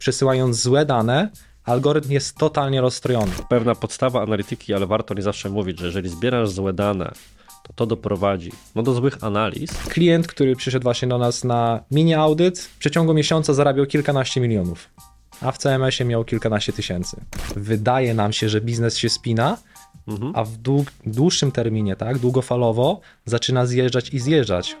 przesyłając złe dane, algorytm jest totalnie rozstrojony. Pewna podstawa analityki, ale warto nie zawsze mówić, że jeżeli zbierasz złe dane, to doprowadzi do złych analiz. Klient, który przyszedł właśnie do nas na mini audyt, w przeciągu miesiąca zarabiał kilkanaście milionów, a w CMS-ie miał kilkanaście tysięcy. Wydaje nam się, że biznes się spina, a w dłuższym terminie, tak, długofalowo zaczyna zjeżdżać.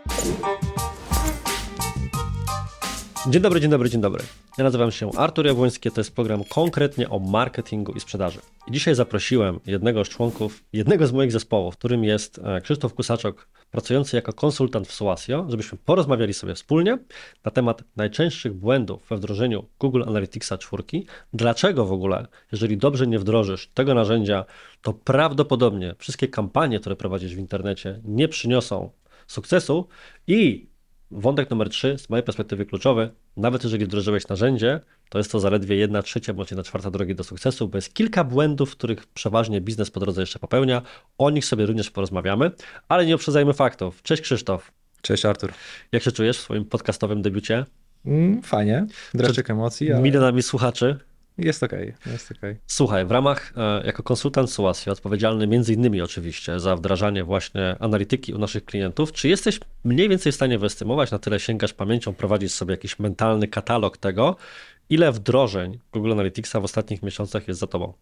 Dzień dobry, dzień dobry, dzień dobry. Ja nazywam się Artur Jabłoński, to jest program konkretnie o marketingu i sprzedaży. I dzisiaj zaprosiłem jednego z moich zespołów, którym jest Krzysztof Kusaczok, pracujący jako konsultant w Suasio, żebyśmy porozmawiali sobie wspólnie na temat najczęstszych błędów we wdrożeniu Google Analyticsa 4. Dlaczego w ogóle, jeżeli dobrze nie wdrożysz tego narzędzia, to prawdopodobnie wszystkie kampanie, które prowadzisz w internecie, nie przyniosą sukcesu. I wątek numer 3, z mojej perspektywy kluczowy, nawet jeżeli wdrożyłeś narzędzie, to jest to zaledwie 1/3 bądź 1/4 drogi do sukcesu, bo jest kilka błędów, których przeważnie biznes po drodze jeszcze popełnia. O nich sobie również porozmawiamy, ale nie uprzedzajmy faktów. Cześć Krzysztof. Cześć Artur. Jak się czujesz w swoim podcastowym debiucie? Fajnie, dreszczyk emocji. Ale... Milionami słuchaczy. Jest okej. Słuchaj, w ramach, jako konsultant Suasio, odpowiedzialny między innymi oczywiście za wdrażanie właśnie analityki u naszych klientów, czy jesteś mniej więcej w stanie wyestymować, na tyle sięgasz pamięcią, prowadzić sobie jakiś mentalny katalog tego, ile wdrożeń Google Analyticsa w ostatnich miesiącach jest za tobą?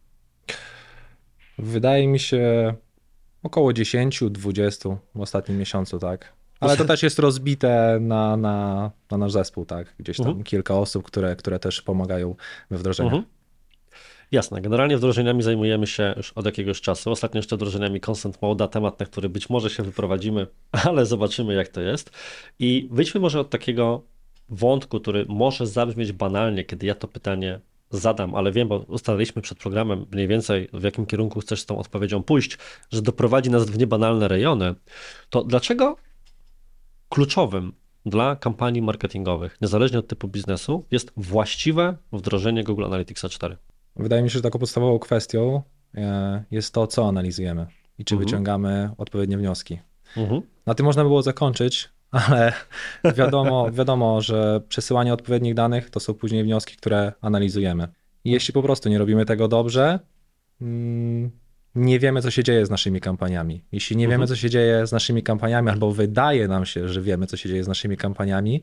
Wydaje mi się około 10-20 w ostatnim miesiącu, tak. Ale to też jest rozbite na nasz zespół, tak? Gdzieś tam kilka osób, które też pomagają we wdrożeniu. Jasne, generalnie wdrożeniami zajmujemy się już od jakiegoś czasu. Ostatnio jeszcze wdrożeniami Consent Mode'a, temat, na który być może się wyprowadzimy, ale zobaczymy jak to jest. I wyjdźmy może od takiego wątku, który może zabrzmieć banalnie, kiedy ja to pytanie zadam, ale wiem, bo ustaliliśmy przed programem mniej więcej, w jakim kierunku chcesz z tą odpowiedzią pójść, że doprowadzi nas w niebanalne rejony. To dlaczego kluczowym dla kampanii marketingowych, niezależnie od typu biznesu, jest właściwe wdrożenie Google Analyticsa 4? Wydaje mi się, że taką podstawową kwestią jest to, co analizujemy i czy wyciągamy odpowiednie wnioski. Na tym można było zakończyć, ale wiadomo, że przesyłanie odpowiednich danych to są później wnioski, które analizujemy. I jeśli po prostu nie robimy tego dobrze, nie wiemy, co się dzieje z naszymi kampaniami. Jeśli nie wiemy, co się dzieje z naszymi kampaniami, albo wydaje nam się, że wiemy, co się dzieje z naszymi kampaniami,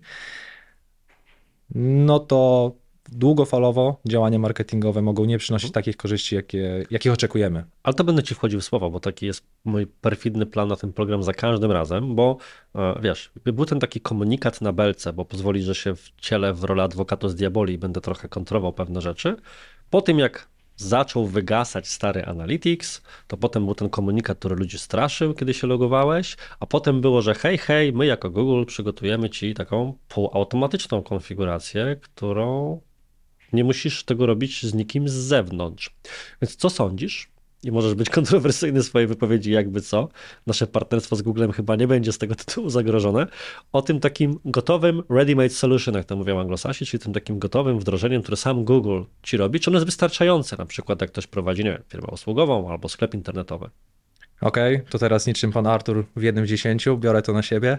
no to długofalowo działania marketingowe mogą nie przynosić takich korzyści, jakich oczekujemy. Ale to będę ci wchodził w słowo, bo taki jest mój perfidny plan na ten program za każdym razem, bo wiesz, był ten taki komunikat na belce, bo pozwoli, że się wcielę w rolę advocatus diaboli i będę trochę kontrował pewne rzeczy. Po tym jak zaczął wygasać stary Analytics, to potem był ten komunikat, który ludzi straszył, kiedy się logowałeś, a potem było, że hej, my jako Google przygotujemy ci taką półautomatyczną konfigurację, którą nie musisz tego robić z nikim z zewnątrz. Więc co sądzisz? I możesz być kontrowersyjny w swojej wypowiedzi, jakby co. Nasze partnerstwo z Googlem chyba nie będzie z tego tytułu zagrożone. O tym takim gotowym ready-made solution, jak to mówią Anglosasi, czyli tym takim gotowym wdrożeniem, które sam Google ci robi. Czy ono jest wystarczające, na przykład jak ktoś prowadzi, nie wiem, firmę usługową albo sklep internetowy? Okej, to teraz niczym pan Artur w 1/10, biorę to na siebie.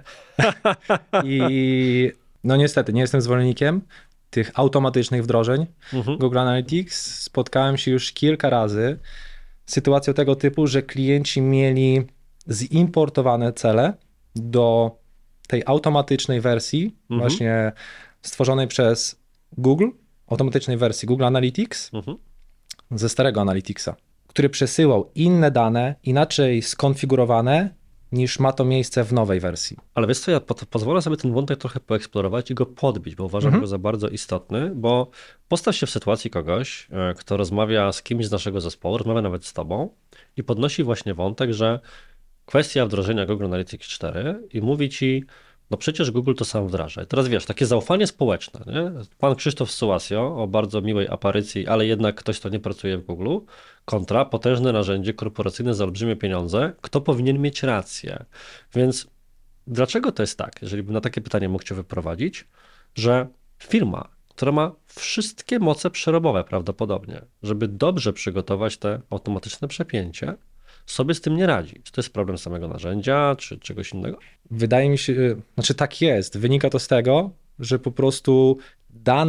I no niestety, nie jestem zwolennikiem tych automatycznych wdrożeń Google Analytics. Spotkałem się już kilka razy z sytuacją tego typu, że klienci mieli zimportowane cele do tej automatycznej wersji, właśnie stworzonej przez Google, automatycznej wersji Google Analytics ze starego Analyticsa, który przesyłał inne dane, inaczej skonfigurowane, niż ma to miejsce w nowej wersji. Ale wiesz co, ja pozwolę sobie ten wątek trochę poeksplorować i go podbić, bo uważam go za bardzo istotny, bo postaw się w sytuacji kogoś, kto rozmawia z kimś z naszego zespołu, rozmawia nawet z tobą i podnosi właśnie wątek, że kwestia wdrożenia Google Analytics 4 i mówi ci, no przecież Google to sam wdraża. I teraz wiesz, takie zaufanie społeczne, nie? Pan Krzysztof z Suasio, o bardzo miłej aparycji, ale jednak ktoś, kto nie pracuje w Google, kontra potężne narzędzie korporacyjne za olbrzymie pieniądze, kto powinien mieć rację. Więc dlaczego to jest tak, jeżeli bym na takie pytanie mógł cię wyprowadzić, że firma, która ma wszystkie moce przerobowe prawdopodobnie, żeby dobrze przygotować te automatyczne przepięcie, sobie z tym nie radzi. Czy to jest problem samego narzędzia, czy czegoś innego? Wydaje mi się, znaczy tak jest. Wynika to z tego, że po prostu dane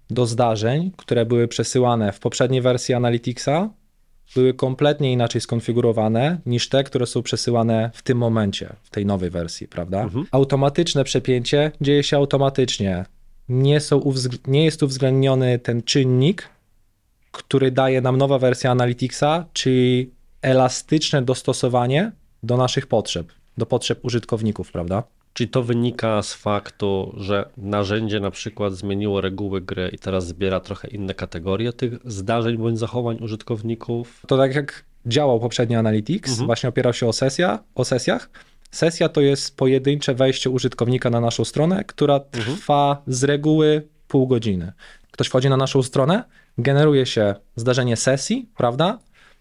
do zdarzeń, które były przesyłane w poprzedniej wersji Analyticsa, były kompletnie inaczej skonfigurowane niż te, które są przesyłane w tym momencie, w tej nowej wersji, prawda? Automatyczne przepięcie dzieje się automatycznie. Nie jest uwzględniony ten czynnik, który daje nam nowa wersja Analyticsa, czyli elastyczne dostosowanie do naszych potrzeb, do potrzeb użytkowników, prawda? Czyli to wynika z faktu, że narzędzie na przykład zmieniło reguły gry i teraz zbiera trochę inne kategorie tych zdarzeń bądź zachowań użytkowników? To tak jak działał poprzedni Analytics, właśnie opierał się o sesjach. Sesja to jest pojedyncze wejście użytkownika na naszą stronę, która trwa z reguły pół godziny. Ktoś wchodzi na naszą stronę, generuje się zdarzenie sesji, prawda?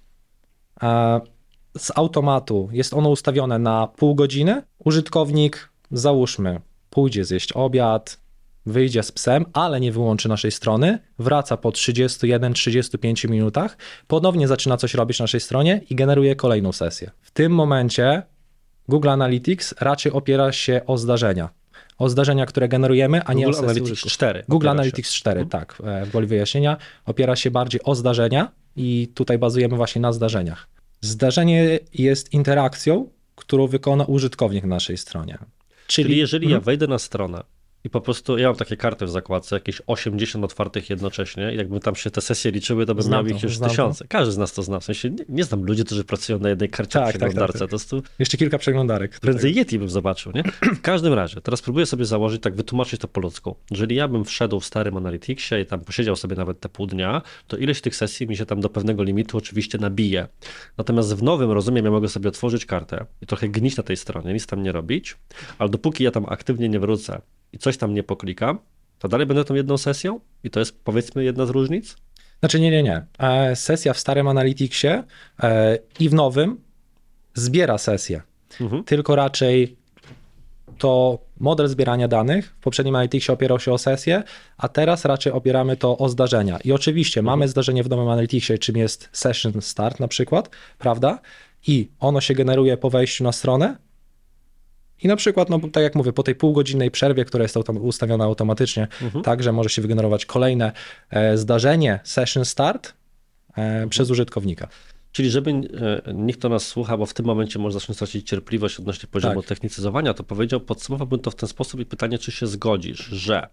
Z automatu jest ono ustawione na pół godziny. Użytkownik, załóżmy, pójdzie zjeść obiad, wyjdzie z psem, ale nie wyłączy naszej strony, wraca po 31-35 minutach, ponownie zaczyna coś robić na naszej stronie i generuje kolejną sesję. W tym momencie Google Analytics raczej opiera się o zdarzenia, które generujemy, a nie o sesję Analytics 4. Google Analytics 4, tak, woli wyjaśnienia, opiera się bardziej o zdarzenia i tutaj bazujemy właśnie na zdarzeniach. Zdarzenie jest interakcją, którą wykona użytkownik na naszej stronie. Czyli jeżeli ja wejdę na stronę i po prostu, ja mam takie karty w zakładce, jakieś 80 otwartych jednocześnie i jakby tam się te sesje liczyły, to bym miał ich już tysiące. Każdy z nas to zna, w sensie nie znam ludzi, którzy pracują na jednej karcie w przeglądarce. Tak. To jest tu... Jeszcze kilka przeglądarek. Prędzej Yeti bym zobaczył, nie? W każdym razie, teraz próbuję sobie założyć, tak wytłumaczyć to po ludzku. Jeżeli ja bym wszedł w starym Analyticsie i tam posiedział sobie nawet te pół dnia, to ileś tych sesji mi się tam do pewnego limitu oczywiście nabije. Natomiast w nowym, rozumiem, ja mogę sobie otworzyć kartę i trochę gnić na tej stronie, nic tam nie robić, ale dopóki ja tam aktywnie nie wrócę i coś tam nie poklikam, to dalej będę tą jedną sesją? I to jest, powiedzmy, jedna z różnic? Znaczy nie. Sesja w starym Analyticsie i w nowym zbiera sesję. Tylko raczej to model zbierania danych w poprzednim Analyticsie opierał się o sesję, a teraz raczej opieramy to o zdarzenia. I oczywiście mamy zdarzenie w nowym Analyticsie, czym jest session start na przykład, prawda? I ono się generuje po wejściu na stronę. I na przykład, no tak jak mówię, po tej półgodzinnej przerwie, która jest ustawiona automatycznie, także może się wygenerować kolejne zdarzenie, session start przez użytkownika. Czyli żeby nikt to nas słucha, bo w tym momencie może zacząć tracić cierpliwość odnośnie poziomu technicyzowania, to podsumowałbym to w ten sposób i pytanie, czy się zgodzisz, że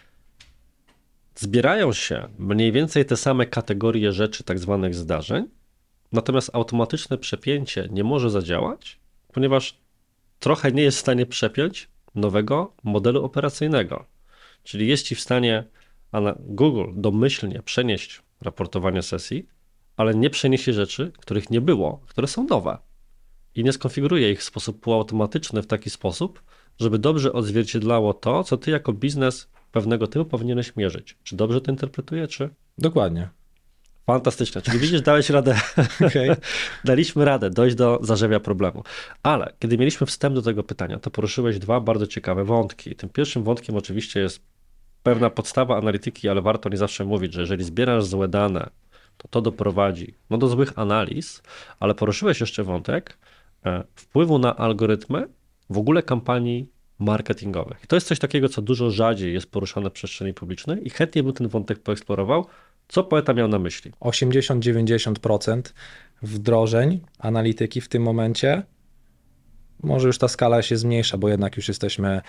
zbierają się mniej więcej te same kategorie rzeczy, tak zwanych zdarzeń, natomiast automatyczne przepięcie nie może zadziałać, ponieważ trochę nie jest w stanie przepiąć nowego modelu operacyjnego. Czyli jest ci w stanie Google domyślnie przenieść raportowanie sesji, ale nie przeniesie rzeczy, których nie było, które są nowe. I nie skonfiguruje ich w sposób półautomatyczny w taki sposób, żeby dobrze odzwierciedlało to, co ty jako biznes pewnego typu powinieneś mierzyć. Czy dobrze to interpretuję, czy? Dokładnie. Fantastyczne. Czyli widzisz, dałeś radę. Okay. Daliśmy radę dojść do zarzewia problemu. Ale kiedy mieliśmy wstęp do tego pytania, to poruszyłeś dwa bardzo ciekawe wątki. Tym pierwszym wątkiem oczywiście jest pewna podstawa analityki, ale warto nie zawsze mówić, że jeżeli zbierasz złe dane, to doprowadzi do złych analiz, ale poruszyłeś jeszcze wątek wpływu na algorytmy w ogóle kampanii marketingowych. I to jest coś takiego, co dużo rzadziej jest poruszane w przestrzeni publicznej i chętnie bym ten wątek poeksplorował. Co poeta miał na myśli? 80-90% wdrożeń analityki w tym momencie, może już ta skala się zmniejsza, bo jednak już jesteśmy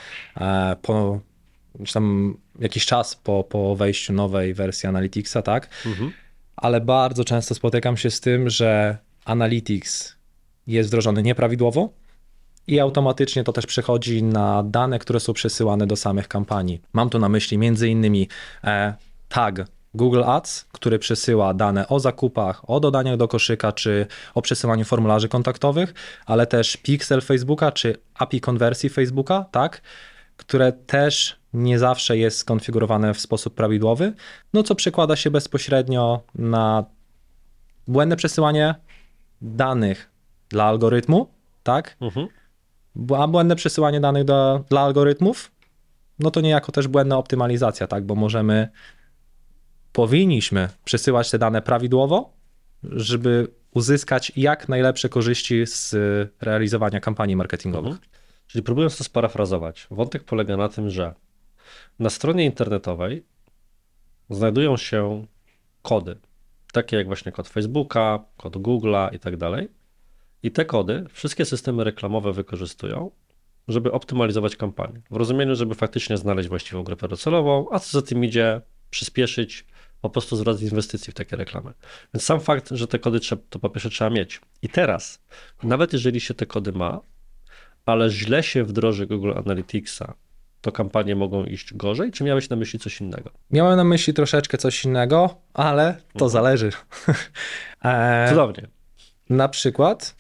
jakiś czas po wejściu nowej wersji Analyticsa, tak? Ale bardzo często spotykam się z tym, że Analytics jest wdrożony nieprawidłowo i automatycznie to też przechodzi na dane, które są przesyłane do samych kampanii. Mam tu na myśli m.in. tag Google Ads, który przesyła dane o zakupach, o dodaniach do koszyka, czy o przesyłaniu formularzy kontaktowych, ale też pixel Facebooka, czy API konwersji Facebooka, tak, które też nie zawsze jest skonfigurowane w sposób prawidłowy, no co przekłada się bezpośrednio na błędne przesyłanie danych dla algorytmu, tak, a błędne przesyłanie danych dla algorytmów, no to niejako też błędna optymalizacja, tak, bo powinniśmy przesyłać te dane prawidłowo, żeby uzyskać jak najlepsze korzyści z realizowania kampanii marketingowych. Czyli próbując to sparafrazować, wątek polega na tym, że na stronie internetowej znajdują się kody, takie jak właśnie kod Facebooka, kod Google'a i tak dalej. I te kody wszystkie systemy reklamowe wykorzystują, żeby optymalizować kampanię. W rozumieniu, żeby faktycznie znaleźć właściwą grupę docelową, a co za tym idzie, przyspieszyć po prostu zwrot inwestycji w takie reklamy. Więc sam fakt, że te kody to po pierwsze trzeba mieć. I teraz, nawet jeżeli się te kody ma, ale źle się wdroży Google Analyticsa, to kampanie mogą iść gorzej, czy miałeś na myśli coś innego? Miałem na myśli troszeczkę coś innego, ale to zależy. Cudownie. Na przykład,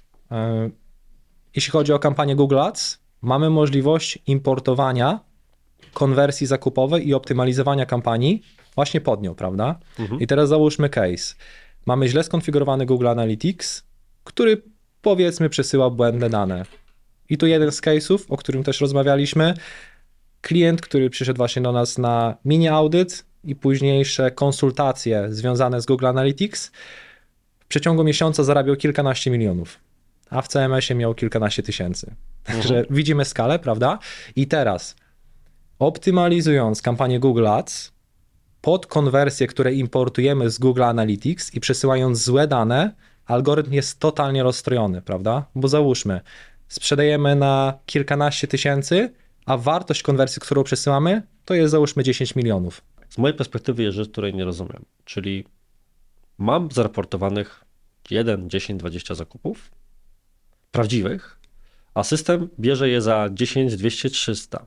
jeśli chodzi o kampanię Google Ads, mamy możliwość importowania konwersji zakupowej i optymalizowania kampanii właśnie pod nią, prawda? I teraz załóżmy case. Mamy źle skonfigurowany Google Analytics, który powiedzmy przesyła błędne dane. I tu jeden z case'ów, o którym też rozmawialiśmy, klient, który przyszedł właśnie do nas na mini audyt i późniejsze konsultacje związane z Google Analytics, w przeciągu miesiąca zarabiał kilkanaście milionów, a w CMS-ie miał kilkanaście tysięcy. Także widzimy skalę, prawda? I teraz optymalizując kampanię Google Ads pod konwersje, które importujemy z Google Analytics i przesyłając złe dane, algorytm jest totalnie rozstrojony, prawda? Bo załóżmy, sprzedajemy na kilkanaście tysięcy, a wartość konwersji, którą przesyłamy, to jest załóżmy 10 milionów. Z mojej perspektywy jest rzecz, której nie rozumiem. Czyli mam zaraportowanych 1, 10, 20 zakupów prawdziwych, a system bierze je za 10, 200, 300.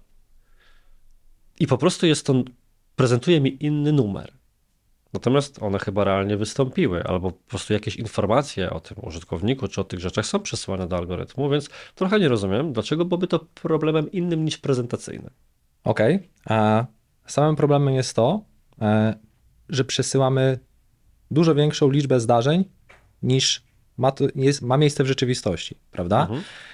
I po prostu prezentuje mi inny numer. Natomiast one chyba realnie wystąpiły, albo po prostu jakieś informacje o tym użytkowniku, czy o tych rzeczach są przesyłane do algorytmu, więc trochę nie rozumiem, dlaczego byłoby to problemem innym niż prezentacyjny. Okej. A samym problemem jest to, że przesyłamy dużo większą liczbę zdarzeń niż ma miejsce w rzeczywistości, prawda?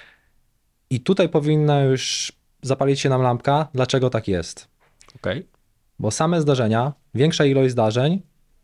I tutaj powinna już zapalić się nam lampka, dlaczego tak jest. Okej. Bo same zdarzenia, większa ilość zdarzeń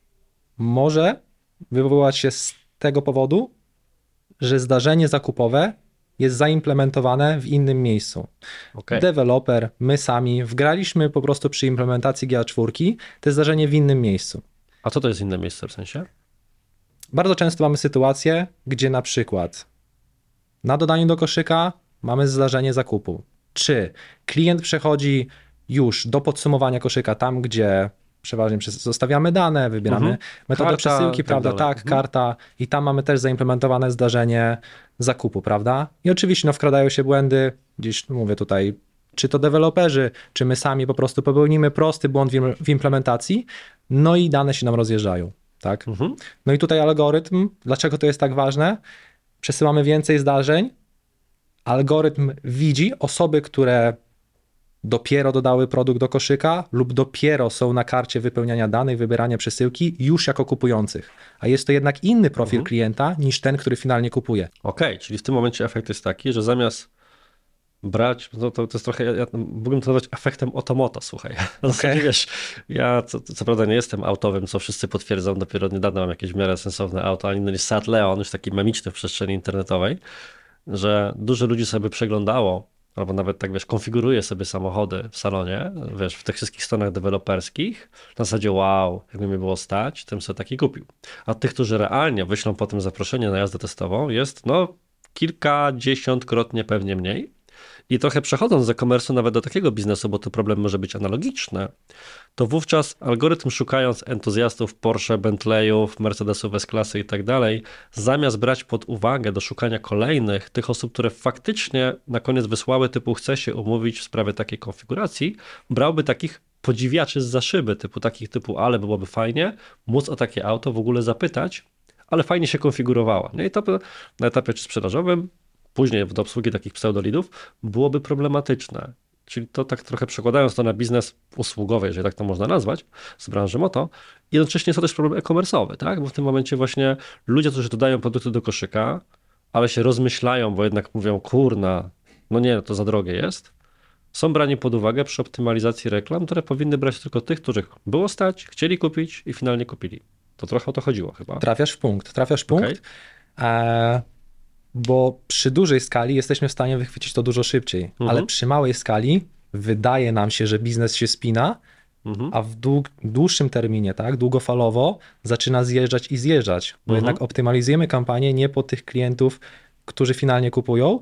może wywoływać się z tego powodu, że zdarzenie zakupowe jest zaimplementowane w innym miejscu. Deweloper, my sami wgraliśmy po prostu przy implementacji GA4 te zdarzenie w innym miejscu. A co to jest inne miejsce w sensie? Bardzo często mamy sytuację, gdzie na przykład na dodaniu do koszyka mamy zdarzenie zakupu. Czy klient przechodzi już do podsumowania koszyka tam, gdzie przeważnie zostawiamy dane, wybieramy metodę przesyłki, prawda? Tak, karta i tam mamy też zaimplementowane zdarzenie zakupu, prawda? I oczywiście wkradają się błędy, gdzieś mówię tutaj, czy to deweloperzy, czy my sami po prostu popełnimy prosty błąd w implementacji, no i dane się nam rozjeżdżają, tak? No i tutaj algorytm, dlaczego to jest tak ważne? Przesyłamy więcej zdarzeń, algorytm widzi osoby, które dopiero dodały produkt do koszyka lub dopiero są na karcie wypełniania danych, wybierania przesyłki już jako kupujących. A jest to jednak inny profil klienta niż ten, który finalnie kupuje. Okej, czyli w tym momencie efekt jest taki, że zamiast brać, no to jest trochę, ja mógłbym to nazwać efektem otomoto, słuchaj. Wiesz, ja co prawda nie jestem autowym, co wszyscy potwierdzą, dopiero niedawno mam jakieś w miarę sensowne auto, ani inny niż Seat Leon, już taki memiczny w przestrzeni internetowej, że dużo ludzi sobie przeglądało, albo nawet tak, wiesz, konfiguruje sobie samochody w salonie, wiesz, w tych wszystkich stronach deweloperskich, na zasadzie wow, jakby mi było stać, tym sobie taki kupił. A tych, którzy realnie wyślą potem zaproszenie na jazdę testową, jest no kilkadziesiątkrotnie pewnie mniej. I trochę przechodząc z e-commerce'u nawet do takiego biznesu, bo to problem może być analogiczny, to wówczas algorytm szukając entuzjastów Porsche, Bentleyów, Mercedesów S-klasy i tak dalej, zamiast brać pod uwagę do szukania kolejnych tych osób, które faktycznie na koniec wysłały typu chce się umówić w sprawie takiej konfiguracji, brałby takich podziwiaczy zza szyby, typu ale byłoby fajnie móc o takie auto w ogóle zapytać, ale fajnie się konfigurowała. No i to na etapie sprzedażowym, później do obsługi takich pseudolidów byłoby problematyczne. Czyli to tak trochę przekładając to na biznes usługowy, jeżeli tak to można nazwać, z branży moto, jednocześnie jest to też problem e-commerce'owy, tak? Bo w tym momencie właśnie ludzie, którzy dodają produkty do koszyka, ale się rozmyślają, bo jednak mówią, kurna, no nie, to za drogie jest, są brani pod uwagę przy optymalizacji reklam, które powinny brać tylko tych, których było stać, chcieli kupić i finalnie kupili. To trochę o to chodziło chyba. Trafiasz w punkt. Bo przy dużej skali jesteśmy w stanie wychwycić to dużo szybciej, ale przy małej skali wydaje nam się, że biznes się spina, a w dłuższym terminie, tak, długofalowo zaczyna zjeżdżać, bo jednak optymalizujemy kampanię nie pod tych klientów, którzy finalnie kupują.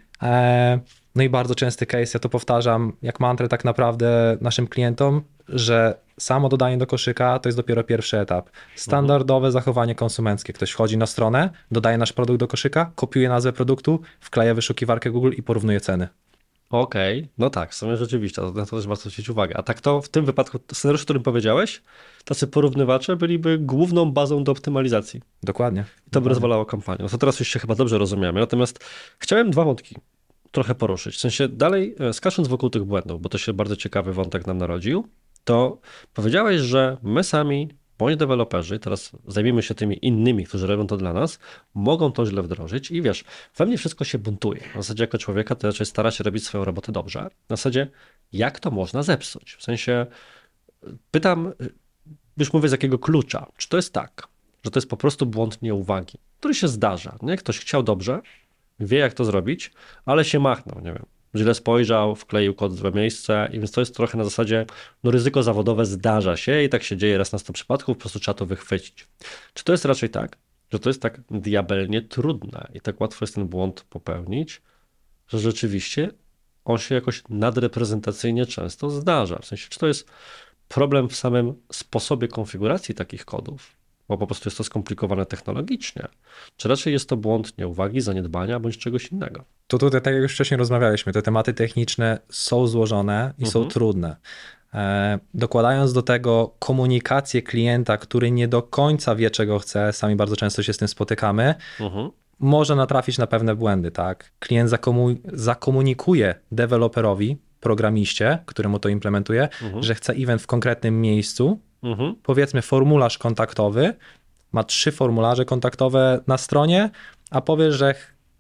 No i bardzo częsty case, ja to powtarzam jak mantrę tak naprawdę naszym klientom, że samo dodanie do koszyka to jest dopiero pierwszy etap. Standardowe zachowanie konsumenckie. Ktoś wchodzi na stronę, dodaje nasz produkt do koszyka, kopiuje nazwę produktu, wkleja wyszukiwarkę Google i porównuje ceny. Okej, no tak, w sumie rzeczywiście, na to też warto zwrócić uwagę. A tak to w tym wypadku, scenariusz, o którym powiedziałeś, tacy porównywacze byliby główną bazą do optymalizacji. Dokładnie. I to by rozwalało kampanię. No to teraz już się chyba dobrze rozumiemy. Natomiast chciałem dwa wątki trochę poruszyć. W sensie dalej skacząc wokół tych błędów, bo to się bardzo ciekawy wątek nam narodził, to powiedziałeś, że my sami, bądź deweloperzy, teraz zajmiemy się tymi innymi, którzy robią to dla nas, mogą to źle wdrożyć i wiesz, we mnie wszystko się buntuje. W zasadzie jako człowieka to raczej stara się robić swoją robotę dobrze. Na zasadzie, jak to można zepsuć? W sensie pytam, już mówię z jakiego klucza, czy to jest tak, że to jest po prostu błąd nieuwagi, który się zdarza, nie? Ktoś chciał dobrze, wie jak to zrobić, ale się machnął, nie wiem, źle spojrzał, wkleił kod w złe miejsce i więc to jest trochę na zasadzie, no ryzyko zawodowe zdarza się i tak się dzieje raz na 100 przypadków, po prostu trzeba to wychwycić. Czy to jest raczej tak, że to jest tak diabelnie trudne i tak łatwo jest ten błąd popełnić, że rzeczywiście on się jakoś nadreprezentacyjnie często zdarza? W sensie, czy to jest problem w samym sposobie konfiguracji takich kodów, bo po prostu jest to skomplikowane technologicznie, czy raczej jest to błąd nieuwagi, zaniedbania bądź czegoś innego? To tutaj, tak jak już wcześniej rozmawialiśmy, te tematy techniczne są złożone i są trudne. Dokładając do tego komunikację klienta, który nie do końca wie, czego chce, sami bardzo często się z tym spotykamy, może natrafić na pewne błędy. Tak? Klient zakomunikuje deweloperowi, programiście, któremu to implementuje, że chce event w konkretnym miejscu, powiedzmy formularz kontaktowy, ma 3 formularze kontaktowe na stronie, a powie, że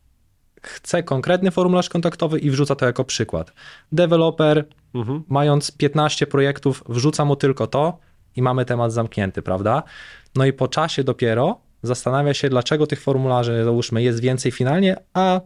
chce konkretny formularz kontaktowy i wrzuca to jako przykład. Deweloper, mając 15 projektów, wrzuca mu tylko to i mamy temat zamknięty, prawda? No i po czasie dopiero zastanawia się, dlaczego tych formularzy, załóżmy, jest więcej finalnie, a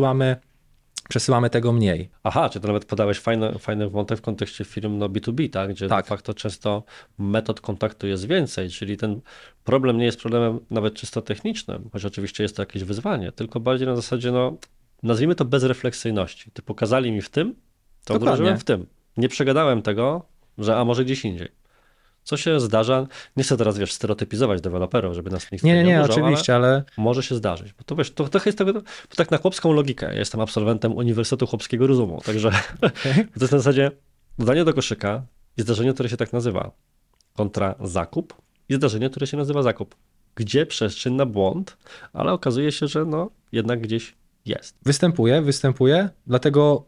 przesyłamy tego mniej. Aha, czy to nawet podałeś fajny wątek w kontekście firm B2B, tak? Gdzie de facto często metod kontaktu jest więcej, czyli ten problem nie jest problemem nawet czysto technicznym, choć oczywiście jest to jakieś wyzwanie, tylko bardziej na zasadzie, no nazwijmy to bezrefleksyjności. Ty pokazali mi w tym, to wdrożyłem w tym. Nie przegadałem tego, że a może gdzieś indziej. Co się zdarza, nie chcę teraz, wiesz, stereotypizować deweloperów, żeby nas nikt nie oburzał, oczywiście, ale może się zdarzyć. Bo to wiesz, to jest tego, to tak na chłopską logikę. Ja jestem absolwentem Uniwersytetu Chłopskiego Rozumu, także to jest na zasadzie dodanie do koszyka i zdarzenie, które się tak nazywa, kontra zakup i zdarzenie, które się nazywa zakup. Gdzie przestrzeń na błąd, ale okazuje się, że no jednak gdzieś jest. Występuje, dlatego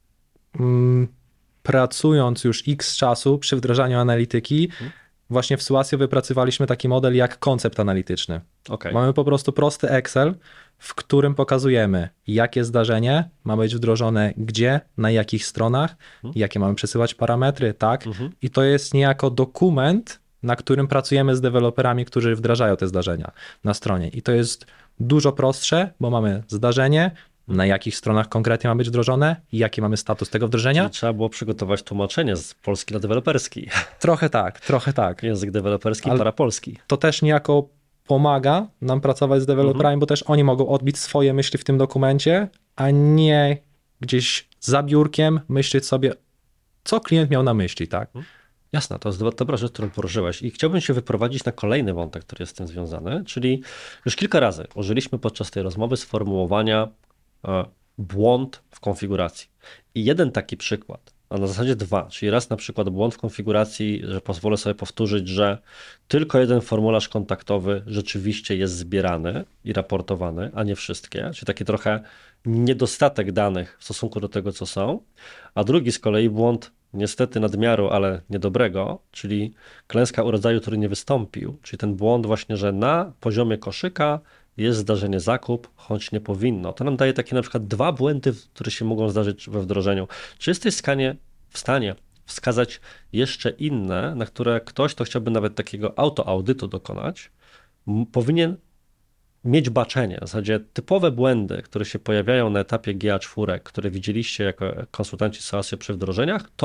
pracując już x czasu przy wdrażaniu analityki, właśnie w Suasio wypracowaliśmy taki model jak koncept analityczny. Mamy po prostu prosty Excel, w którym pokazujemy, jakie zdarzenie ma być wdrożone gdzie, na jakich stronach, jakie mamy przesyłać parametry, tak? I to jest niejako dokument, na którym pracujemy z deweloperami, którzy wdrażają te zdarzenia na stronie. I to jest dużo prostsze, bo mamy zdarzenie, na jakich stronach konkretnie ma być wdrożone i jaki mamy status tego wdrożenia. Czyli trzeba było przygotować tłumaczenie z polski na deweloperski. Trochę tak. Język deweloperski, parapolski. To też niejako pomaga nam pracować z deweloperami, bo też oni mogą odbić swoje myśli w tym dokumencie, a nie gdzieś za biurkiem myśleć sobie, co klient miał na myśli, tak? Jasne, to jest dobra rzecz, którą poruszyłeś i chciałbym się wyprowadzić na kolejny wątek, który jest z tym związany, czyli już kilka razy użyliśmy podczas tej rozmowy sformułowania błąd w konfiguracji. I jeden taki przykład, a na zasadzie 2, czyli raz na przykład błąd w konfiguracji, że pozwolę sobie powtórzyć, że tylko jeden formularz kontaktowy rzeczywiście jest zbierany i raportowany, a nie wszystkie, czyli taki trochę niedostatek danych w stosunku do tego, co są, a drugi z kolei błąd niestety nadmiaru, ale niedobrego, czyli klęska urodzaju, który nie wystąpił, czyli ten błąd właśnie, że na poziomie koszyka jest zdarzenie zakup, choć nie powinno. To nam daje takie na przykład 2 błędy, które się mogą zdarzyć we wdrożeniu. Czy jesteś w stanie wskazać jeszcze inne, na które ktoś, kto chciałby nawet takiego autoaudytu dokonać, powinien mieć baczenie? W zasadzie typowe błędy, które się pojawiają na etapie GA4, które widzieliście jako konsultanci Suasio przy wdrożeniach, to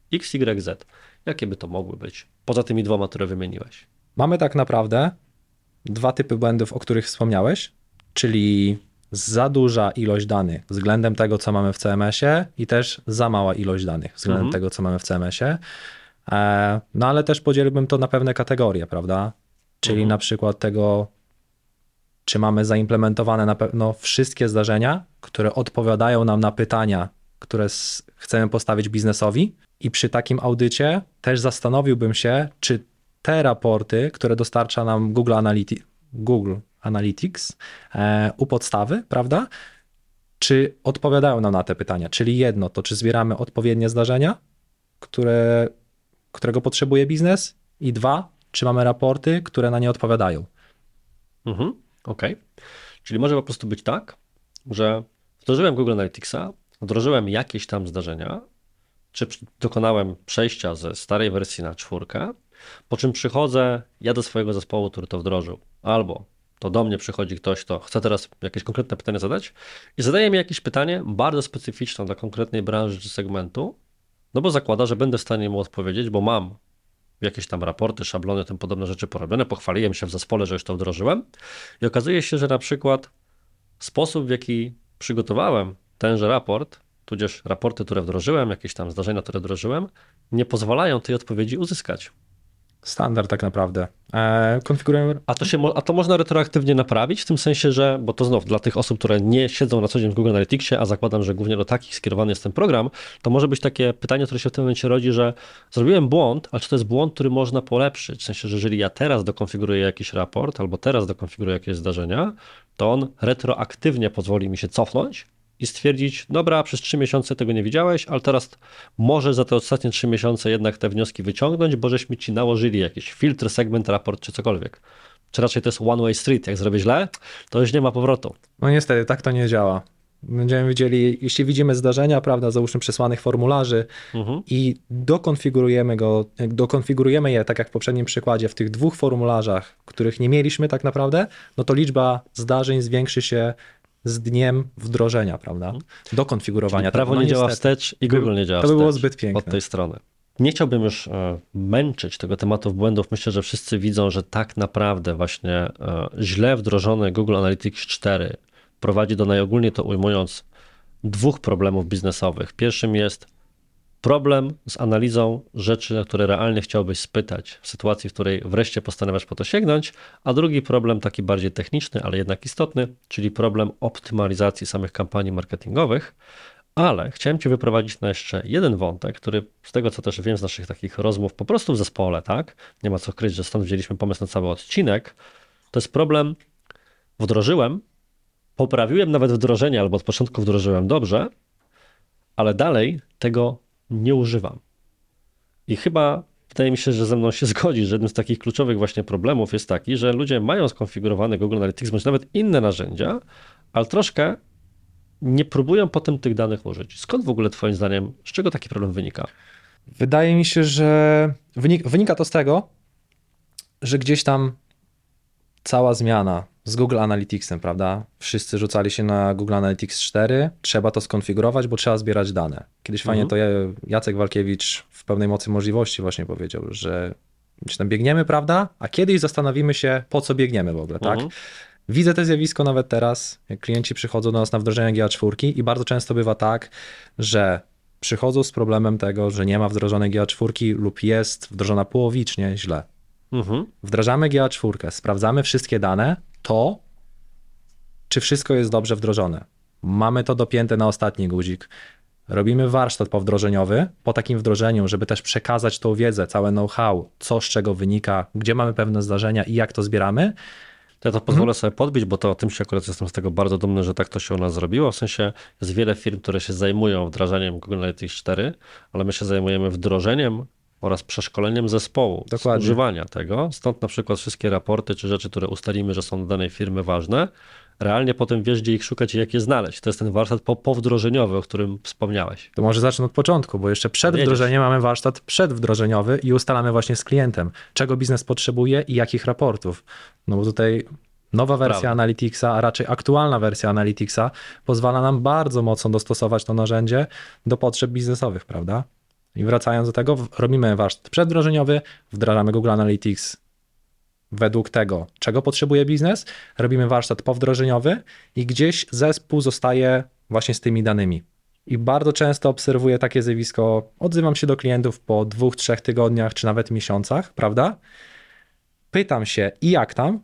X, Y, Z. Jakie by to mogły być? Poza tymi dwoma, które wymieniłeś. Mamy tak naprawdę dwa typy błędów, o których wspomniałeś, czyli za duża ilość danych względem tego, co mamy w CMS-ie i też za mała ilość danych względem tego, co mamy w CMS-ie. No ale też podzieliłbym to na pewne kategorie, prawda? Czyli na przykład tego, czy mamy zaimplementowane na pewno wszystkie zdarzenia, które odpowiadają nam na pytania, które chcemy postawić biznesowi. I przy takim audycie też zastanowiłbym się, czy te raporty, które dostarcza nam Google Analytics u podstawy, prawda? Czy odpowiadają nam na te pytania? Czyli jedno, to czy zbieramy odpowiednie zdarzenia, którego potrzebuje biznes, i dwa, czy mamy raporty, które na nie odpowiadają. Okej. Czyli może po prostu być tak, że wdrożyłem Google Analyticsa, wdrożyłem jakieś tam zdarzenia, czy dokonałem przejścia ze starej wersji na 4, po czym przychodzę ja do swojego zespołu, który to wdrożył, albo to do mnie przychodzi ktoś, kto chce teraz jakieś konkretne pytanie zadać i zadaje mi jakieś pytanie bardzo specyficzne dla konkretnej branży czy segmentu, no bo zakłada, że będę w stanie mu odpowiedzieć, bo mam jakieś tam raporty, szablony, tym podobne rzeczy porobione, pochwaliłem się w zespole, że już to wdrożyłem i okazuje się, że na przykład sposób, w jaki przygotowałem tenże raport, tudzież raporty, które wdrożyłem, jakieś tam zdarzenia, które wdrożyłem, nie pozwalają tej odpowiedzi uzyskać. Standard tak naprawdę. Konfigurujemy... A to można retroaktywnie naprawić, w tym sensie, że, bo to znów dla tych osób, które nie siedzą na co dzień w Google Analyticsie, a zakładam, że głównie do takich skierowany jest ten program, to może być takie pytanie, które się w tym momencie rodzi, że zrobiłem błąd, ale czy to jest błąd, który można polepszyć? W sensie, że jeżeli ja teraz dokonfiguruję jakiś raport albo teraz dokonfiguruję jakieś zdarzenia, to on retroaktywnie pozwoli mi się cofnąć i stwierdzić, dobra, przez 3 miesiące tego nie widziałeś, ale teraz może za te ostatnie 3 miesiące jednak te wnioski wyciągnąć, bo żeśmy ci nałożyli jakiś filtr, segment, raport czy cokolwiek. Czy raczej to jest one way street, jak zrobię źle, to już nie ma powrotu. No niestety, tak to nie działa. Będziemy widzieli, jeśli widzimy zdarzenia, prawda, załóżmy przesłanych formularzy i dokonfigurujemy je, tak jak w poprzednim przykładzie, w tych 2 formularzach, których nie mieliśmy tak naprawdę, no to liczba zdarzeń zwiększy się z dniem wdrożenia, prawda? Do konfigurowania. Czyli prawo nie działa wstecz i Google nie działa wstecz. To by było zbyt od piękne. tej strony. Nie chciałbym już męczyć tego tematu błędów. Myślę, że wszyscy widzą, że tak naprawdę właśnie źle wdrożony Google Analytics 4 prowadzi do, najogólniej to ujmując, 2 problemów biznesowych. Pierwszym jest problem z analizą rzeczy, na które realnie chciałbyś spytać w sytuacji, w której wreszcie postanawiasz po to sięgnąć, a drugi problem, taki bardziej techniczny, ale jednak istotny, czyli problem optymalizacji samych kampanii marketingowych. Ale chciałem Cię wyprowadzić na jeszcze jeden wątek, który z tego, co też wiem z naszych takich rozmów po prostu w zespole, tak? Nie ma co kryć, że stąd wzięliśmy pomysł na cały odcinek. To jest problem, wdrożyłem, poprawiłem nawet wdrożenie, albo od początku wdrożyłem dobrze, ale dalej tego nie używam. I chyba wydaje mi się, że ze mną się zgodzi, że jednym z takich kluczowych właśnie problemów jest taki, że ludzie mają skonfigurowany Google Analytics, bądź nawet inne narzędzia, ale troszkę nie próbują potem tych danych użyć. Skąd w ogóle twoim zdaniem, z czego taki problem wynika? Wydaje mi się, że wynika to z tego, że gdzieś tam cała zmiana z Google Analyticsem, prawda? Wszyscy rzucali się na Google Analytics 4, trzeba to skonfigurować, bo trzeba zbierać dane. Kiedyś fajnie to Jacek Walkiewicz w pełnej mocy możliwości właśnie powiedział, że gdzieś tam biegniemy, prawda? A kiedyś zastanowimy się, po co biegniemy w ogóle, tak? Widzę to zjawisko nawet teraz, jak klienci przychodzą do nas na wdrożenie GA4 i bardzo często bywa tak, że przychodzą z problemem tego, że nie ma wdrożonej GA4 lub jest wdrożona połowicznie źle. Wdrażamy GA4, sprawdzamy wszystkie dane, to czy wszystko jest dobrze wdrożone. Mamy to dopięte na ostatni guzik. Robimy warsztat powdrożeniowy po takim wdrożeniu, żeby też przekazać tą wiedzę, całe know-how, co z czego wynika, gdzie mamy pewne zdarzenia i jak to zbieramy. To ja to pozwolę sobie podbić, bo to o tym się akurat jestem z tego bardzo dumny, że tak to się u nas zrobiło. W sensie jest wiele firm, które się zajmują wdrażaniem Google Analytics 4, ale my się zajmujemy wdrożeniem oraz przeszkoleniem zespołu z używania tego. Stąd na przykład wszystkie raporty czy rzeczy, które ustalimy, że są dla danej firmy ważne, realnie potem wiesz, gdzie ich szukać i jak je znaleźć. To jest ten warsztat powdrożeniowy, o którym wspomniałeś. To może zacznę od początku, bo jeszcze przed wdrożeniem mamy warsztat przedwdrożeniowy i ustalamy właśnie z klientem, czego biznes potrzebuje i jakich raportów. No bo tutaj nowa wersja Analyticsa, a raczej aktualna wersja Analyticsa pozwala nam bardzo mocno dostosować to narzędzie do potrzeb biznesowych, prawda? I wracając do tego, robimy warsztat przedwdrożeniowy, wdrażamy Google Analytics według tego, czego potrzebuje biznes, robimy warsztat powdrożeniowy i gdzieś zespół zostaje właśnie z tymi danymi. I bardzo często obserwuję takie zjawisko, odzywam się do klientów po 2-3 tygodniach, czy nawet miesiącach, prawda? Pytam się, i jak tam?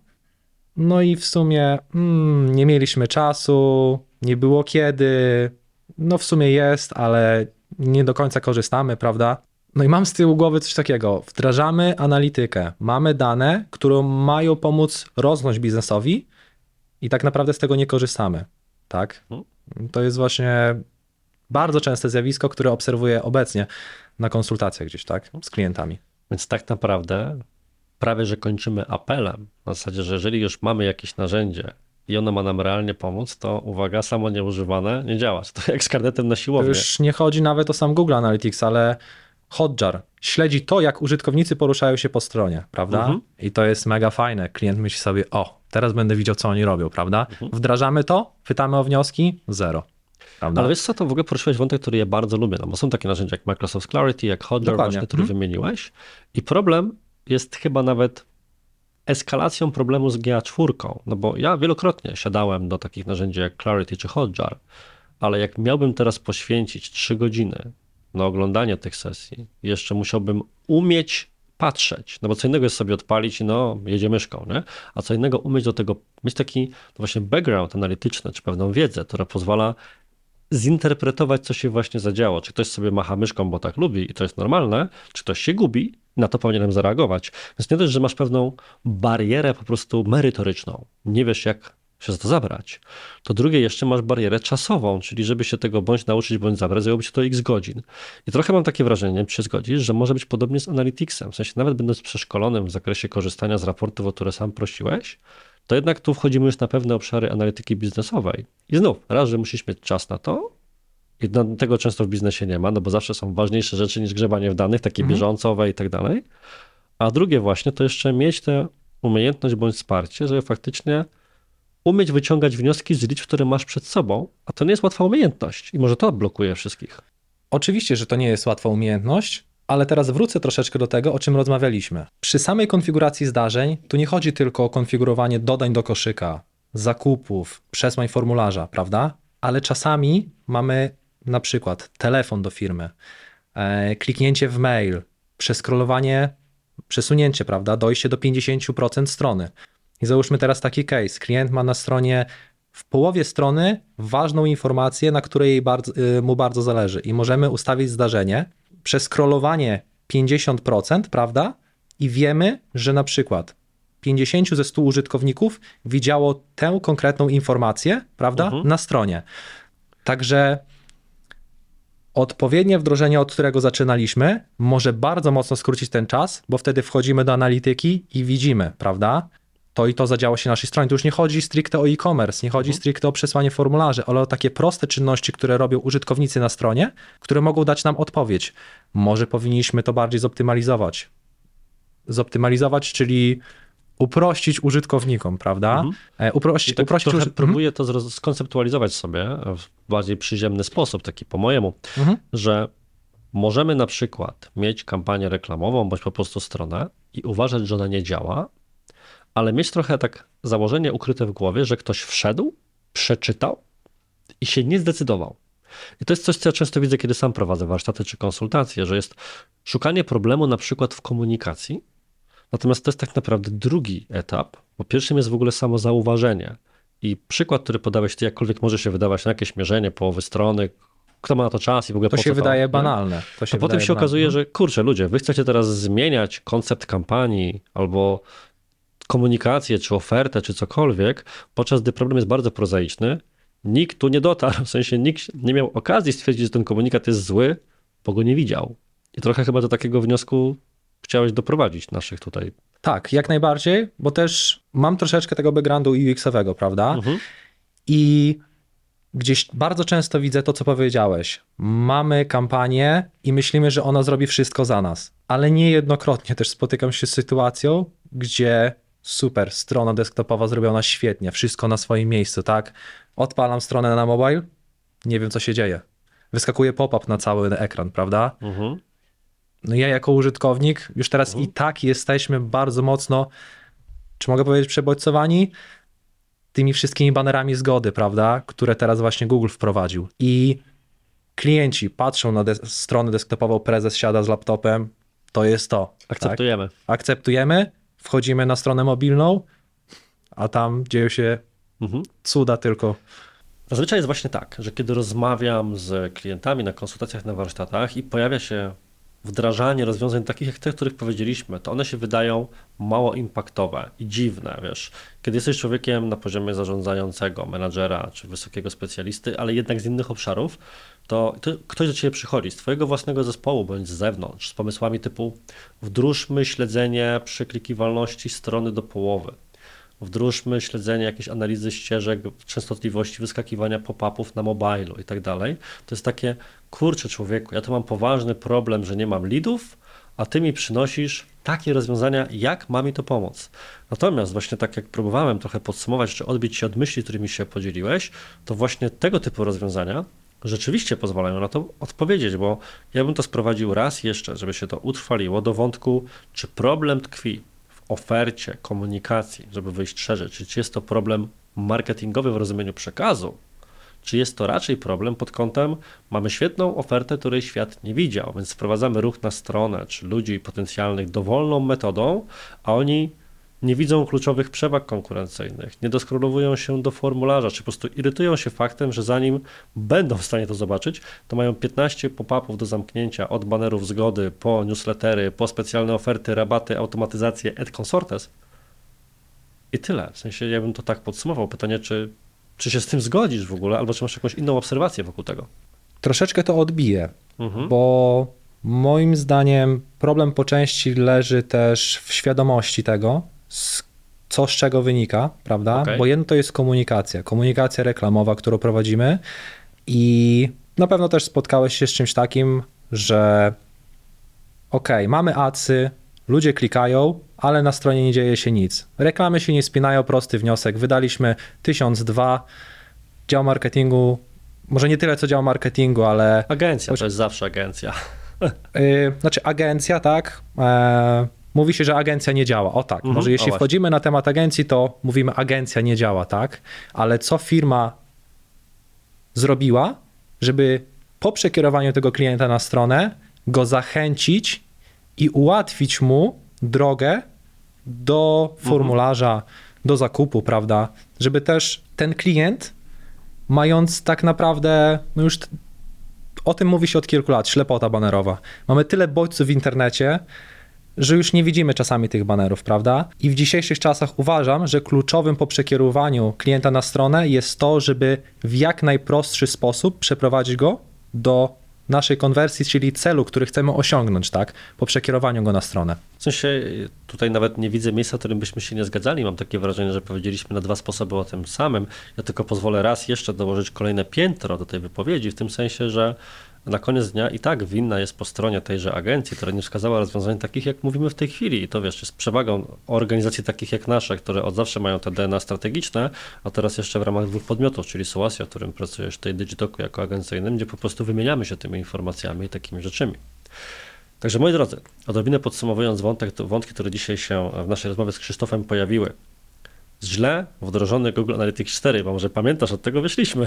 No i w sumie nie mieliśmy czasu, nie było kiedy, no w sumie jest, ale nie do końca korzystamy, prawda? No i mam z tyłu głowy coś takiego, wdrażamy analitykę, mamy dane, które mają pomóc rosnąć biznesowi i tak naprawdę z tego nie korzystamy, tak? To jest właśnie bardzo częste zjawisko, które obserwuję obecnie na konsultacjach gdzieś, tak, z klientami. Więc tak naprawdę prawie, że kończymy apelem, na zasadzie, że jeżeli już mamy jakieś narzędzie i ono ma nam realnie pomóc, to uwaga, samo nieużywane nie działa. To jak z karnetem na siłownię. To już nie chodzi nawet o sam Google Analytics, ale Hotjar śledzi to, jak użytkownicy poruszają się po stronie, prawda? I to jest mega fajne. Klient myśli sobie, teraz będę widział, co oni robią, prawda? Wdrażamy to, pytamy o wnioski, zero. Prawda? Ale wiesz co, to w ogóle poruszyłeś wątek, który ja bardzo lubię, no bo są takie narzędzia jak Microsoft Clarity, jak Hotjar właśnie, który wymieniłeś i problem jest chyba nawet eskalacją problemu z GA4, no bo ja wielokrotnie siadałem do takich narzędzi jak Clarity czy Hotjar, ale jak miałbym teraz poświęcić 3 godziny na oglądanie tych sesji, jeszcze musiałbym umieć patrzeć, no bo co innego jest sobie odpalić i jedzie myszką, nie? A co innego umieć do tego, mieć taki właśnie background analityczny, czy pewną wiedzę, która pozwala zinterpretować, co się właśnie zadziało. Czy ktoś sobie macha myszką, bo tak lubi i to jest normalne, czy ktoś się gubi, na to powinienem zareagować. Więc nie dość, że masz pewną barierę po prostu merytoryczną, nie wiesz jak się za to zabrać, to drugie jeszcze masz barierę czasową, czyli żeby się tego bądź nauczyć, bądź zabrać, zajęłoby się to x godzin. I trochę mam takie wrażenie, czy się zgodzisz, że może być podobnie z Analyticsem, w sensie nawet będąc przeszkolonym w zakresie korzystania z raportów, o które sam prosiłeś, to jednak tu wchodzimy już na pewne obszary analityki biznesowej. I znów, raz, że musisz mieć czas na to, i tego często w biznesie nie ma, no bo zawsze są ważniejsze rzeczy niż grzebanie w danych, takie bieżącowe i tak dalej. A drugie właśnie, to jeszcze mieć tę umiejętność bądź wsparcie, żeby faktycznie umieć wyciągać wnioski z liczb, które masz przed sobą, a to nie jest łatwa umiejętność i może to blokuje wszystkich. Oczywiście, że to nie jest łatwa umiejętność, ale teraz wrócę troszeczkę do tego, o czym rozmawialiśmy. Przy samej konfiguracji zdarzeń tu nie chodzi tylko o konfigurowanie dodań do koszyka, zakupów, przesłań formularza, prawda? Ale czasami mamy na przykład telefon do firmy, kliknięcie w mail, przesunięcie, prawda? Dojście do 50% strony. I załóżmy teraz taki case. Klient ma na stronie w połowie strony ważną informację, na której mu bardzo zależy i możemy ustawić zdarzenie, przeskrolowanie 50%, prawda? I wiemy, że na przykład 50 ze 100 użytkowników widziało tę konkretną informację, prawda? Na stronie. Także odpowiednie wdrożenie, od którego zaczynaliśmy, może bardzo mocno skrócić ten czas, bo wtedy wchodzimy do analityki i widzimy, prawda? To i to zadziało się na naszej stronie. Tu już nie chodzi stricte o e-commerce, nie chodzi stricte o przesłanie formularzy, ale o takie proste czynności, które robią użytkownicy na stronie, które mogą dać nam odpowiedź. Może powinniśmy to bardziej zoptymalizować. Zoptymalizować, czyli uprościć użytkownikom, prawda? Uprościć. Próbuję to skonceptualizować sobie w bardziej przyziemny sposób, taki po mojemu, że możemy na przykład mieć kampanię reklamową, bądź po prostu stronę i uważać, że ona nie działa, ale mieć trochę tak założenie ukryte w głowie, że ktoś wszedł, przeczytał i się nie zdecydował. I to jest coś, co ja często widzę, kiedy sam prowadzę warsztaty czy konsultacje, że jest szukanie problemu na przykład w komunikacji, natomiast to jest tak naprawdę drugi etap, bo pierwszym jest w ogóle samo zauważenie. I przykład, który podałeś ty, jakkolwiek może się wydawać na jakieś mierzenie połowy strony, kto ma na to czas i w ogóle to po się co wydaje banalne. To potem się okazuje, że kurczę, ludzie, wy chcecie teraz zmieniać koncept kampanii albo komunikację, czy ofertę, czy cokolwiek, podczas gdy problem jest bardzo prozaiczny, nikt tu nie dotarł, w sensie nikt nie miał okazji stwierdzić, że ten komunikat jest zły, bo go nie widział. I trochę chyba do takiego wniosku chciałeś doprowadzić naszych tutaj. Tak, jak najbardziej, bo też mam troszeczkę tego backgroundu UX-owego, prawda? I gdzieś bardzo często widzę to, co powiedziałeś. Mamy kampanię i myślimy, że ona zrobi wszystko za nas, ale niejednokrotnie też spotykam się z sytuacją, gdzie super, strona desktopowa zrobiona świetnie, wszystko na swoim miejscu, tak? Odpalam stronę na mobile, nie wiem, co się dzieje. Wyskakuje pop-up na cały ekran, prawda? no ja jako użytkownik już teraz i tak jesteśmy bardzo mocno, czy mogę powiedzieć, przebodźcowani tymi wszystkimi banerami zgody, prawda, które teraz właśnie Google wprowadził. I klienci patrzą na stronę desktopową, prezes siada z laptopem, to jest to. Akceptujemy. Tak? Akceptujemy, wchodzimy na stronę mobilną, a tam dzieją się cuda tylko. Zazwyczaj jest właśnie tak, że kiedy rozmawiam z klientami na konsultacjach, na warsztatach i pojawia się wdrażanie rozwiązań takich jak te, o których powiedzieliśmy, to one się wydają mało impaktowe i dziwne, wiesz. Kiedy jesteś człowiekiem na poziomie zarządzającego, menadżera czy wysokiego specjalisty, ale jednak z innych obszarów, to ktoś do ciebie przychodzi z twojego własnego zespołu bądź z zewnątrz z pomysłami typu wdróżmy śledzenie przeklikiwalności strony do połowy. Wdróżmy śledzenie jakiejś analizy ścieżek, częstotliwości wyskakiwania pop-upów na mobilu i tak dalej. To jest takie, kurczę człowieku, ja tu mam poważny problem, że nie mam leadów, a ty mi przynosisz takie rozwiązania, jak ma mi to pomóc. Natomiast właśnie tak jak próbowałem trochę podsumować, czy odbić się od myśli, którymi się podzieliłeś, to właśnie tego typu rozwiązania rzeczywiście pozwalają na to odpowiedzieć, bo ja bym to sprowadził raz jeszcze, żeby się to utrwaliło do wątku, czy problem tkwi ofercie, komunikacji, żeby wyjść szerzej, czy jest to problem marketingowy w rozumieniu przekazu, czy jest to raczej problem pod kątem mamy świetną ofertę, której świat nie widział, więc wprowadzamy ruch na stronę, czy ludzi potencjalnych dowolną metodą, a oni nie widzą kluczowych przewag konkurencyjnych, nie doskrolowują się do formularza, czy po prostu irytują się faktem, że zanim będą w stanie to zobaczyć, to mają 15 pop-upów do zamknięcia od banerów zgody, po newslettery, po specjalne oferty, rabaty, automatyzację, et consortes. I tyle. W sensie ja bym to tak podsumował. Pytanie, czy się z tym zgodzisz w ogóle, albo czy masz jakąś inną obserwację wokół tego? Troszeczkę to odbije, bo moim zdaniem problem po części leży też w świadomości tego, co z czego wynika, prawda? Okay. Bo jedno to jest komunikacja reklamowa, którą prowadzimy i na pewno też spotkałeś się z czymś takim, że mamy adsy, ludzie klikają, ale na stronie nie dzieje się nic. Reklamy się nie spinają, prosty wniosek. Wydaliśmy 1002, dział marketingu, może nie tyle co dział marketingu, ale... Agencja, to jest zawsze agencja. Znaczy agencja, tak, mówi się, że agencja nie działa. O tak, może jeśli wchodzimy na temat agencji, to mówimy agencja nie działa, tak, ale co firma zrobiła, żeby po przekierowaniu tego klienta na stronę go zachęcić i ułatwić mu drogę do formularza, do zakupu, prawda, żeby też ten klient, mając tak naprawdę, no już o tym mówi się od kilku lat, ślepota banerowa. Mamy tyle bodźców w internecie, że już nie widzimy czasami tych banerów, prawda? I w dzisiejszych czasach uważam, że kluczowym po przekierowaniu klienta na stronę jest to, żeby w jak najprostszy sposób przeprowadzić go do naszej konwersji, czyli celu, który chcemy osiągnąć, tak? Po przekierowaniu go na stronę. W sensie tutaj nawet nie widzę miejsca, w którym byśmy się nie zgadzali. Mam takie wrażenie, że powiedzieliśmy na dwa sposoby o tym samym. Ja tylko pozwolę raz jeszcze dołożyć kolejne piętro do tej wypowiedzi, w tym sensie, że na koniec dnia i tak winna jest po stronie tejże agencji, która nie wskazała rozwiązań takich, jak mówimy w tej chwili. I to wiesz, jest przewagą organizacji takich jak nasze, które od zawsze mają te DNA strategiczne, a teraz jeszcze w ramach dwóch podmiotów, czyli Sołasio, w którym pracujesz, tej Digitoku jako agencyjnym, gdzie po prostu wymieniamy się tymi informacjami i takimi rzeczami. Także moi drodzy, odrobinę podsumowując wątki, które dzisiaj się w naszej rozmowie z Krzysztofem pojawiły. Źle wdrożony Google Analytics 4, bo może pamiętasz, od tego wyszliśmy,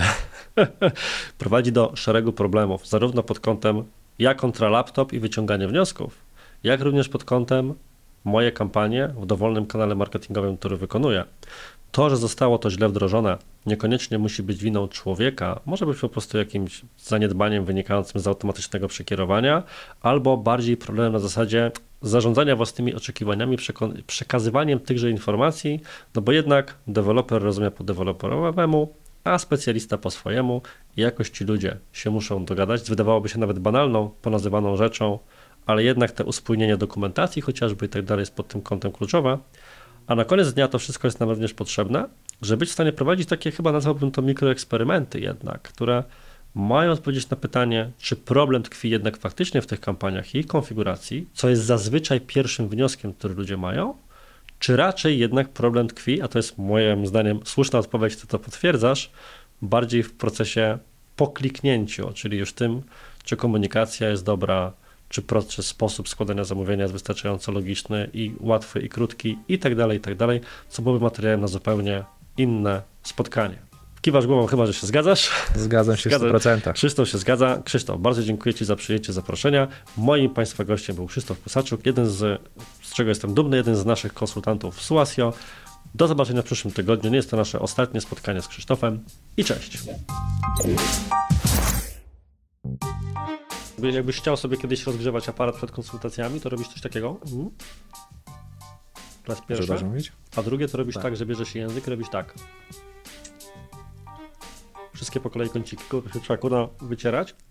prowadzi do szeregu problemów, zarówno pod kątem ja kontra laptop i wyciąganie wniosków, jak również pod kątem moje kampanie w dowolnym kanale marketingowym, który wykonuję. To, że zostało to źle wdrożone, niekoniecznie musi być winą człowieka, może być po prostu jakimś zaniedbaniem wynikającym z automatycznego przekierowania, albo bardziej problemem na zasadzie zarządzania własnymi oczekiwaniami, przekazywaniem tychże informacji, no bo jednak deweloper rozumie po deweloperowemu, a specjalista po swojemu i jakoś ci ludzie się muszą dogadać, wydawałoby się nawet banalną, ponazywaną rzeczą, ale jednak te uspójnienie dokumentacji chociażby i tak dalej jest pod tym kątem kluczowe, a na koniec dnia to wszystko jest nam również potrzebne, żeby być w stanie prowadzić takie, chyba nazwałbym to mikroeksperymenty jednak, które mają odpowiedzieć na pytanie, czy problem tkwi jednak faktycznie w tych kampaniach i ich konfiguracji, co jest zazwyczaj pierwszym wnioskiem, który ludzie mają, czy raczej jednak problem tkwi, a to jest moim zdaniem słuszna odpowiedź, ty to potwierdzasz, bardziej w procesie po kliknięciu, czyli już tym, czy komunikacja jest dobra, czy prostszy sposób składania zamówienia jest wystarczająco logiczny i łatwy i krótki i tak dalej, co byłoby materiałem na zupełnie inne spotkanie. Kiwasz głową chyba, że się zgadzasz? Zgadzam się w 100%. Krzysztof się zgadza. Krzysztof, bardzo dziękuję Ci za przyjęcie zaproszenia. Moim Państwa gościem był Krzysztof Kusaczuk, z czego jestem dumny, jeden z naszych konsultantów w Suasio. Do zobaczenia w przyszłym tygodniu. Nie jest to nasze ostatnie spotkanie z Krzysztofem i cześć. Jakbyś chciał sobie kiedyś rozgrzewać aparat przed konsultacjami, to robisz coś takiego? To jest pierwsze. A drugie to robisz tak, że bierzesz język i robisz tak. Wszystkie po kolei kąciki, trzeba kurwa wycierać.